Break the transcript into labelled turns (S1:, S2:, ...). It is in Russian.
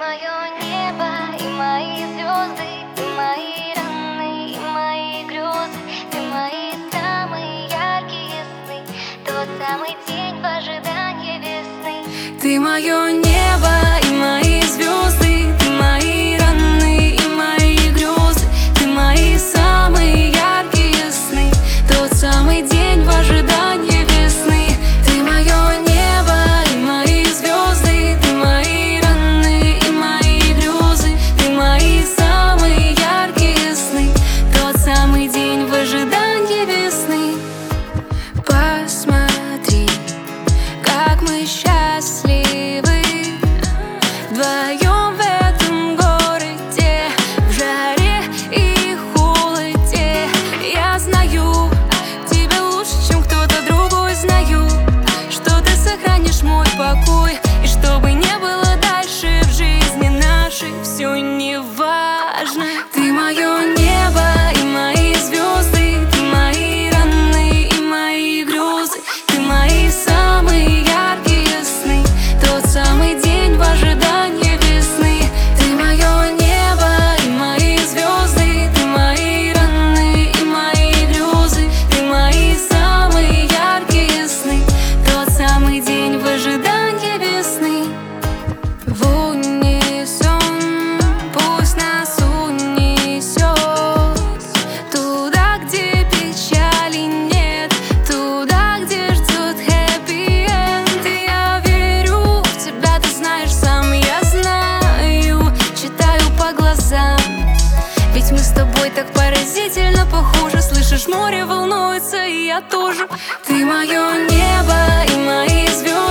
S1: мое небо и мои звезды, ты мои раны и мои грезы, ты мои самые яркие сны, тот самый день в ожидании весны.
S2: Ты мое небо и мои звезды, ты мои раны и мои грезы, ты мои самые яркие сны, тот самый день в ожидании весны. Ты мое небо и мои звезды, ты мои раны и мои грезы, ты мои самые яркие сны, тот самый день в ожидании весны. Посмотри, как мы счастливы вдвоем в этом городе, в жаре и холоде. Я знаю тебя лучше, чем кто-то другой. Знаю, что ты сохранишь мой покой, и что бы ни было дальше в жизни нашей, все не важно. Ты мое небо и мои звезды, ты мои раны и мои грезы, ты мои самые яркие сны, тот самый день в ожидании весны. Ты мое небо и мои звезды, ты мои раны и мои грезы, ты мои самые яркие сны, тот самый день в ожидании весны. В унисон пусть нас унесет туда, где печали нет, туда, где ждет хэппи-энд. И я верю в тебя, ты знаешь сам, я знаю, читаю по глазам. Ведь мы с тобой так поразительно похожи. Слышишь, море волнуется, и я тоже. Ты мое небо и мои звезды,